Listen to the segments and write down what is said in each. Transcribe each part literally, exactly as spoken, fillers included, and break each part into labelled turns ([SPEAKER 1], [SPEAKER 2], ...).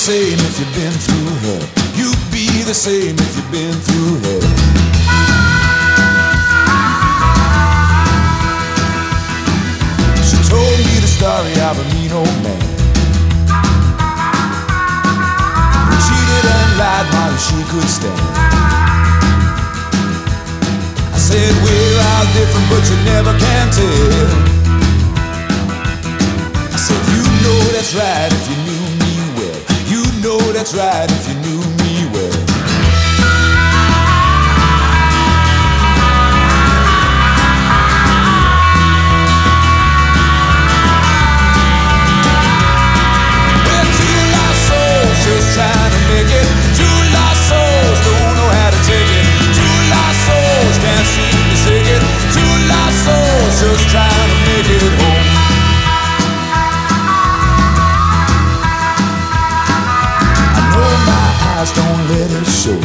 [SPEAKER 1] same if you've been through hell. You'd be the same if you've been through hell. She told me the story of a mean old man who cheated and lied more than she could stand. I said, we're all different, but you never can tell. I said, you know that's right if you knew me well. You know that's right if you knew me well. Well, two lost souls just trying to make it. Two lost souls don't know how to take it. Two lost souls can't seem to shake it. Two lost souls just trying to make it home. Don't let it show,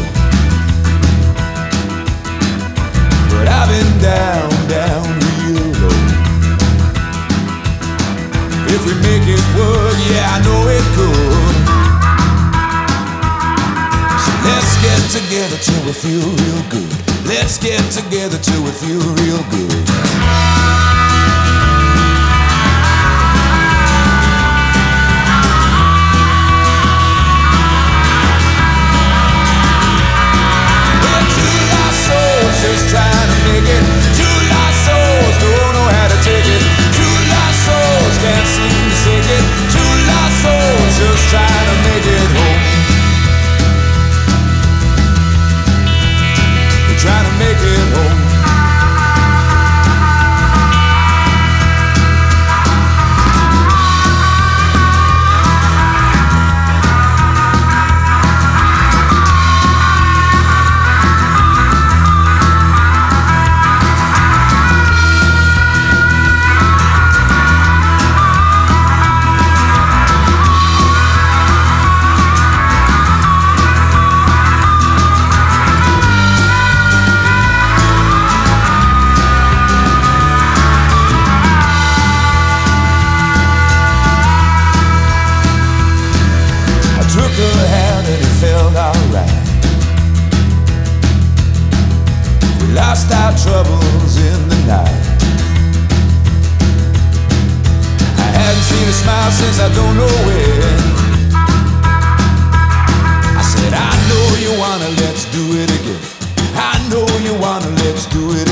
[SPEAKER 1] but I've been down, down real low. If we make it work, yeah, I know it could. So let's get together till we feel real good. Let's get together till we feel real good. Just trying to make it. Two lost souls don't know how to take it. Two lost souls can't seem to shake it. Two lost souls just trying to make it home. They're trying to make it home. Took her hand and it felt alright. We lost our troubles in the night. I hadn't seen a smile since I don't know when. I said, I know you wanna, let's do it again. I know you wanna, let's do it again.